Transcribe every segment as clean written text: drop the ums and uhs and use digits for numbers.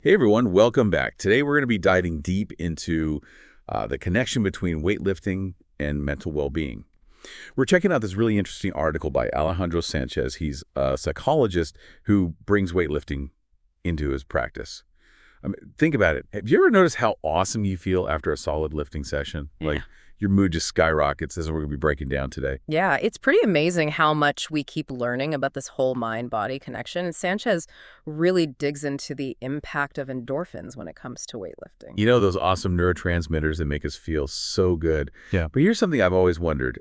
Hey everyone, welcome back. Today we're going to be diving deep into the connection between weightlifting and mental well-being. We're checking out this really interesting article by Alejandro Sanchez. He's a psychologist who brings weightlifting into his practice. I mean, think about it. Have you ever noticed how awesome you feel after a solid lifting session? Yeah. Like your mood just skyrockets, as we're going to be breaking down today. Yeah, it's pretty amazing how much we keep learning about this whole mind-body connection. And Sanchez really digs into the impact of endorphins when it comes to weightlifting. You know, those awesome neurotransmitters that make us feel so good. Yeah. But here's something I've always wondered.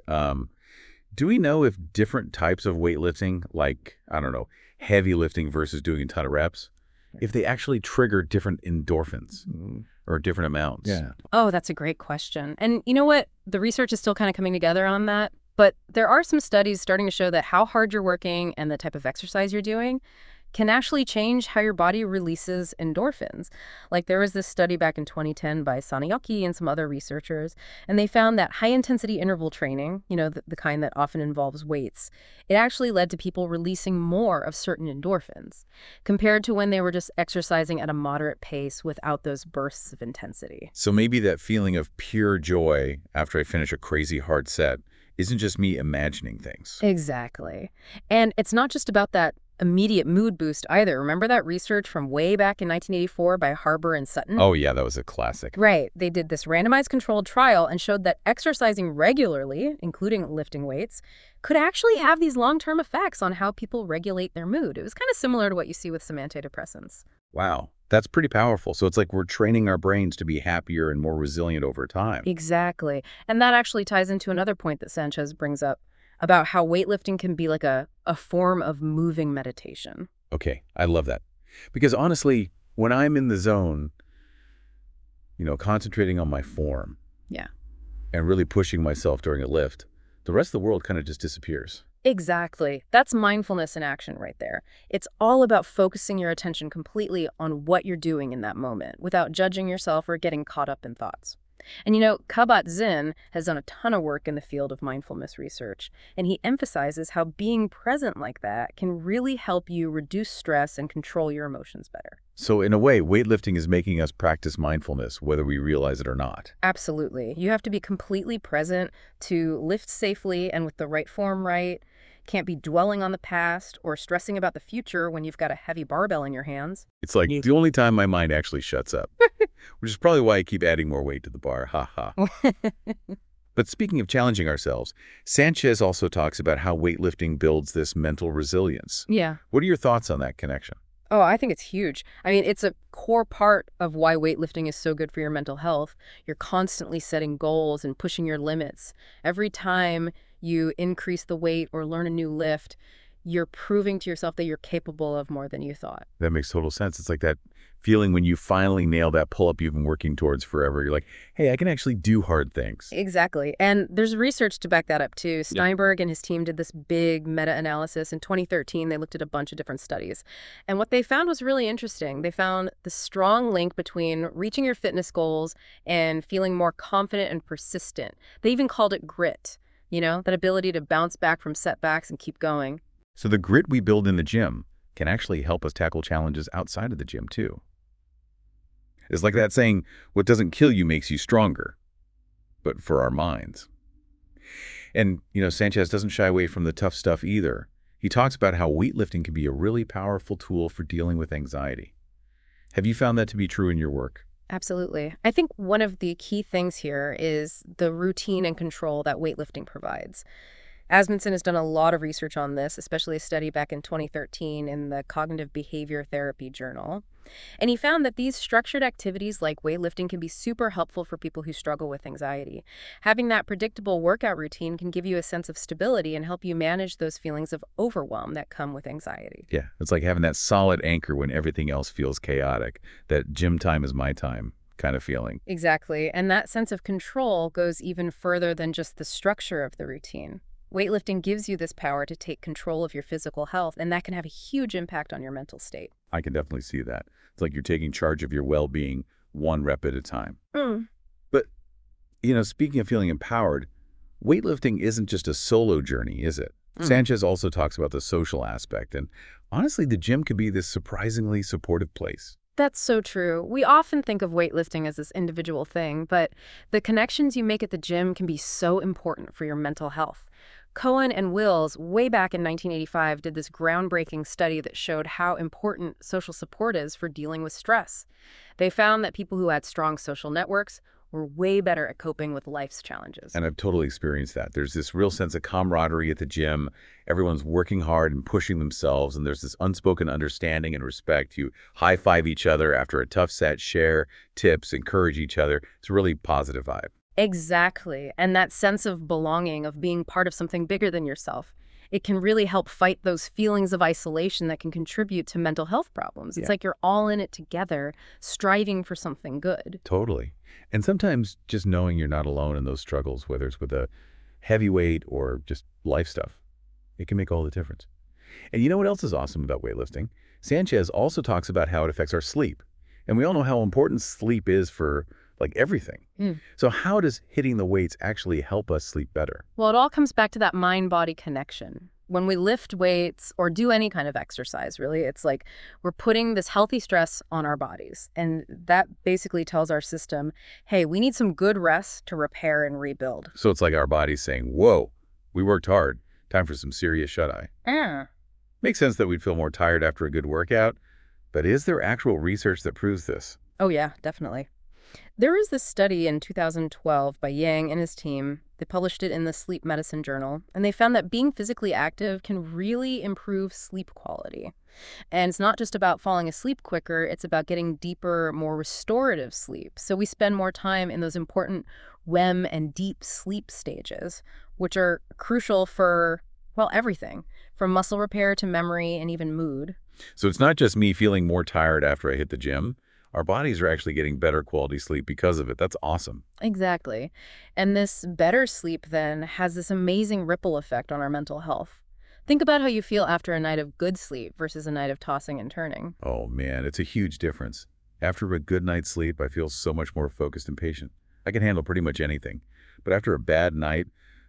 Do we know if different types of weightlifting, like, I don't know, heavy lifting versus doing a ton of reps, if they actually trigger different endorphins or different amounts? Yeah. Oh, that's a great question. And you know what? The research is still kind of coming together on that. But there are some studies starting to show that how hard you're working and the type of exercise you're doing can actually change how your body releases endorphins. Like there was this study back in 2010 by Sanayoki and some other researchers, and they found that high-intensity interval training, the kind that often involves weights, it actually led to people releasing more of certain endorphins compared to when they were just exercising at a moderate pace without those bursts of intensity. So maybe that feeling of pure joy after I finish a crazy hard set isn't just me imagining things. Exactly. And it's not just about that immediate mood boost either. Remember that research from way back in 1984 by Harbour and Sutton? Oh, yeah, that was a classic. Right. They did this randomized controlled trial and showed that exercising regularly, including lifting weights, could actually have these long-term effects on how people regulate their mood. It was kind of similar to what you see with some antidepressants. Wow, that's pretty powerful. So it's like we're training our brains to be happier and more resilient over time. Exactly. And that actually ties into another point that Sanchez brings up about how weightlifting can be like a form of moving meditation. Okay, I love that. Because honestly, when I'm in the zone, concentrating on my form Yeah. and really pushing myself during a lift, the rest of the world kind of just disappears. Exactly. That's mindfulness in action right there. It's all about focusing your attention completely on what you're doing in that moment without judging yourself or getting caught up in thoughts. And Kabat-Zinn has done a ton of work in the field of mindfulness research, and he emphasizes how being present like that can really help you reduce stress and control your emotions better. So in a way, weightlifting is making us practice mindfulness, whether we realize it or not. Absolutely. You have to be completely present to lift safely and with the right form right. Can't be dwelling on the past or stressing about the future when you've got a heavy barbell in your hands. It's like the only time my mind actually shuts up, which is probably why I keep adding more weight to the bar. Ha ha. But speaking of challenging ourselves, Sanchez also talks about how weightlifting builds this mental resilience. Yeah. What are your thoughts on that connection? Oh, I think it's huge. I mean, it's a core part of why weightlifting is so good for your mental health. You're constantly setting goals and pushing your limits. Every time you increase the weight or learn a new lift, you're proving to yourself that you're capable of more than you thought. That makes total sense. It's like that feeling when you finally nail that pull-up you've been working towards forever. You're like, hey, I can actually do hard things. Exactly. And there's research to back that up, too. Steinberg and his team did this big meta-analysis. In 2013, they looked at a bunch of different studies. And what they found was really interesting. They found the strong link between reaching your fitness goals and feeling more confident and persistent. They even called it grit, that ability to bounce back from setbacks and keep going. So the grit we build in the gym can actually help us tackle challenges outside of the gym, too. It's like that saying, what doesn't kill you makes you stronger, but for our minds. And, Sanchez doesn't shy away from the tough stuff either. He talks about how weightlifting can be a really powerful tool for dealing with anxiety. Have you found that to be true in your work? Absolutely. I think one of the key things here is the routine and control that weightlifting provides. Asmundson has done a lot of research on this, especially a study back in 2013 in the Cognitive Behavior Therapy Journal. And he found that these structured activities like weightlifting can be super helpful for people who struggle with anxiety. Having that predictable workout routine can give you a sense of stability and help you manage those feelings of overwhelm that come with anxiety. Yeah, it's like having that solid anchor when everything else feels chaotic, that gym time is my time kind of feeling. Exactly. And that sense of control goes even further than just the structure of the routine. Weightlifting gives you this power to take control of your physical health, and that can have a huge impact on your mental state. I can definitely see that. It's like you're taking charge of your well-being one rep at a time. But, speaking of feeling empowered, weightlifting isn't just a solo journey, is it? Sanchez also talks about the social aspect, and honestly, the gym can be this surprisingly supportive place. That's so true. We often think of weightlifting as this individual thing, but the connections you make at the gym can be so important for your mental health. Cohen and Wills, way back in 1985, did this groundbreaking study that showed how important social support is for dealing with stress. They found that people who had strong social networks were way better at coping with life's challenges. And I've totally experienced that. There's this real sense of camaraderie at the gym. Everyone's working hard and pushing themselves, and there's this unspoken understanding and respect. You high-five each other after a tough set, share tips, encourage each other. It's a really positive vibe. Exactly. And that sense of belonging, of being part of something bigger than yourself, it can really help fight those feelings of isolation that can contribute to mental health problems. It's Yeah. like you're all in it together, striving for something good. Totally. And sometimes just knowing you're not alone in those struggles, whether it's with a heavy weight or just life stuff, it can make all the difference. And you know what else is awesome about weightlifting? Sanchez also talks about how it affects our sleep. And we all know how important sleep is for like everything. So how does hitting the weights actually help us sleep better? Well, it all comes back to that mind-body connection. When we lift weights or do any kind of exercise, really, it's like we're putting this healthy stress on our bodies. And that basically tells our system, hey, we need some good rest to repair and rebuild. So it's like our body's saying, whoa, we worked hard. Time for some serious shut-eye. Makes sense that we'd feel more tired after a good workout, but is there actual research that proves this? Oh, yeah, definitely. There was this study in 2012 by Yang and his team. They published it in the Sleep Medicine Journal, and they found that being physically active can really improve sleep quality. And it's not just about falling asleep quicker, it's about getting deeper, more restorative sleep. So we spend more time in those important REM and deep sleep stages, which are crucial for, well, everything, from muscle repair to memory and even mood. So it's not just me feeling more tired after I hit the gym. Our bodies are actually getting better quality sleep because of it. That's awesome. Exactly. And this better sleep then has this amazing ripple effect on our mental health. Think about how you feel after a night of good sleep versus a night of tossing and turning. Oh man, it's a huge difference. After a good night's sleep, I feel so much more focused and patient. I can handle pretty much anything. But after a bad night,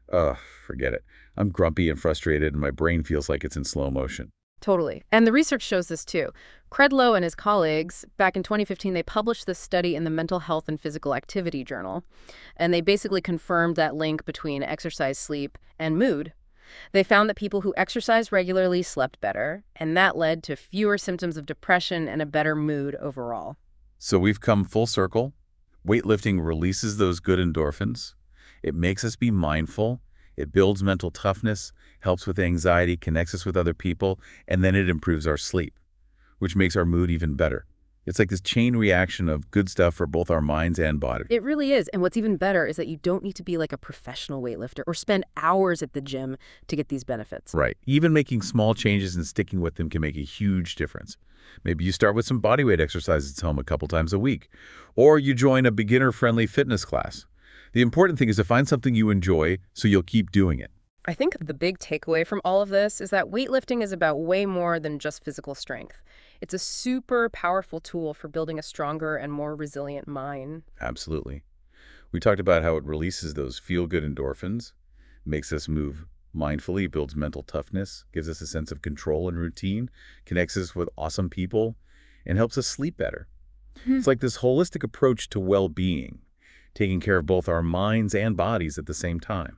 forget it. I'm grumpy and frustrated, and my brain feels like it's in slow motion. Totally. And the research shows this too. Credlow and his colleagues, back in 2015, they published this study in the Mental Health and Physical Activity Journal. And they basically confirmed that link between exercise, sleep, and mood. They found that people who exercised regularly slept better, and that led to fewer symptoms of depression and a better mood overall. So we've come full circle. Weightlifting releases those good endorphins. It makes us be mindful. It builds mental toughness, helps with anxiety, connects us with other people, and then it improves our sleep, which makes our mood even better. It's like this chain reaction of good stuff for both our minds and body. It really is. And what's even better is that you don't need to be like a professional weightlifter or spend hours at the gym to get these benefits. Right. Even making small changes and sticking with them can make a huge difference. Maybe you start with some bodyweight exercises at home a couple times a week, or you join a beginner-friendly fitness class. The important thing is to find something you enjoy so you'll keep doing it. I think the big takeaway from all of this is that weightlifting is about way more than just physical strength. It's a super powerful tool for building a stronger and more resilient mind. Absolutely. We talked about how it releases those feel-good endorphins, makes us move mindfully, builds mental toughness, gives us a sense of control and routine, connects us with awesome people, and helps us sleep better. It's like this holistic approach to well-being, taking care of both our minds and bodies at the same time.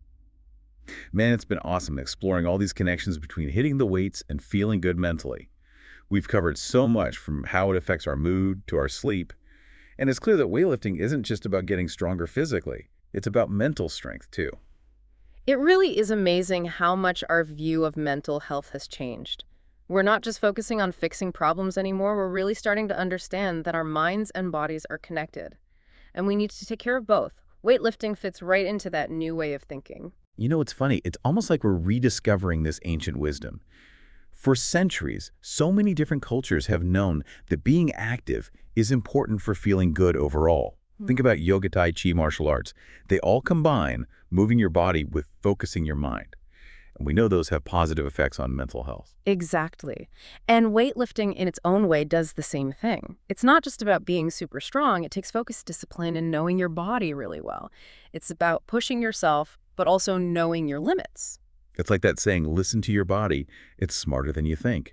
Man, it's been awesome exploring all these connections between hitting the weights and feeling good mentally. We've covered so much from how it affects our mood to our sleep, and it's clear that weightlifting isn't just about getting stronger physically. It's about mental strength, too. It really is amazing how much our view of mental health has changed. We're not just focusing on fixing problems anymore, we're really starting to understand that our minds and bodies are connected. And we need to take care of both. Weightlifting fits right into that new way of thinking. You know, it's funny. It's almost like we're rediscovering this ancient wisdom. For centuries, so many different cultures have known that being active is important for feeling good overall. Think about yoga, tai chi, martial arts. They all combine moving your body with focusing your mind. And we know those have positive effects on mental health. Exactly. And weightlifting in its own way does the same thing. It's not just about being super strong. It takes focus, discipline, and knowing your body really well. It's about pushing yourself, but also knowing your limits. It's like that saying, listen to your body. It's smarter than you think.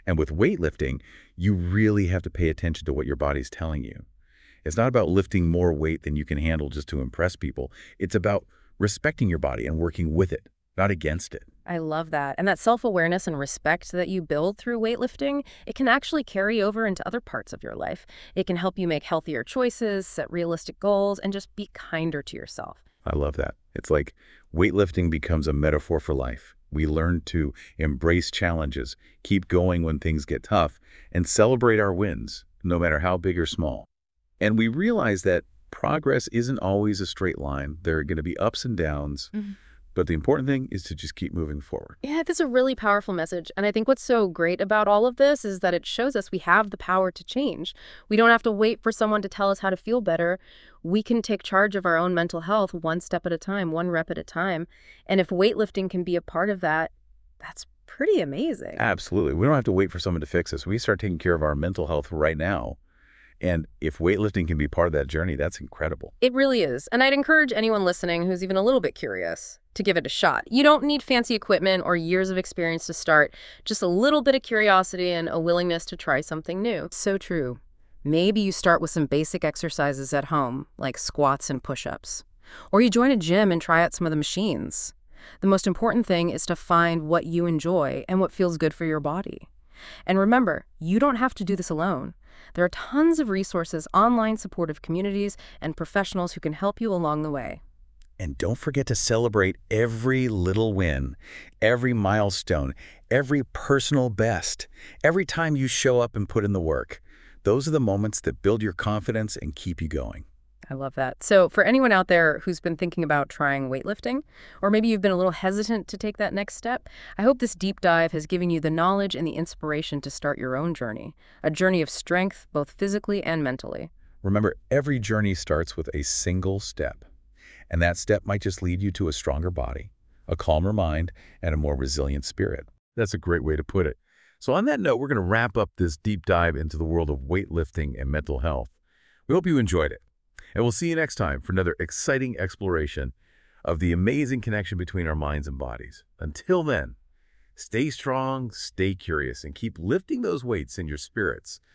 And with weightlifting, you really have to pay attention to what your body's telling you. It's not about lifting more weight than you can handle just to impress people. It's about respecting your body and working with it, not against it. I love that. And that self-awareness and respect that you build through weightlifting, it can actually carry over into other parts of your life. It can help you make healthier choices, set realistic goals, and just be kinder to yourself. I love that. It's like weightlifting becomes a metaphor for life. We learn to embrace challenges, keep going when things get tough, and celebrate our wins, no matter how big or small. And we realize that progress isn't always a straight line. There are going to be ups and downs. But the important thing is to just keep moving forward. Yeah, that's a really powerful message. And I think what's so great about all of this is that it shows us we have the power to change. We don't have to wait for someone to tell us how to feel better. We can take charge of our own mental health one step at a time, one rep at a time. And if weightlifting can be a part of that, that's pretty amazing. Absolutely. We don't have to wait for someone to fix us. We start taking care of our mental health right now. And if weightlifting can be part of that journey, that's incredible. It really is. And I'd encourage anyone listening who's even a little bit curious to give it a shot. You don't need fancy equipment or years of experience to start, just a little bit of curiosity and a willingness to try something new. So true. Maybe you start with some basic exercises at home, like squats and push-ups. Or you join a gym and try out some of the machines. The most important thing is to find what you enjoy and what feels good for your body. And remember, you don't have to do this alone. There are tons of resources, online supportive communities, and professionals who can help you along the way. And don't forget to celebrate every little win, every milestone, every personal best, every time you show up and put in the work. Those are the moments that build your confidence and keep you going. I love that. So for anyone out there who's been thinking about trying weightlifting, or maybe you've been a little hesitant to take that next step, I hope this deep dive has given you the knowledge and the inspiration to start your own journey, a journey of strength, both physically and mentally. Remember, every journey starts with a single step, and that step might just lead you to a stronger body, a calmer mind, and a more resilient spirit. That's a great way to put it. So on that note, we're going to wrap up this deep dive into the world of weightlifting and mental health. We hope you enjoyed it. And we'll see you next time for another exciting exploration of the amazing connection between our minds and bodies. Until then, stay strong, stay curious, and keep lifting those weights in your spirits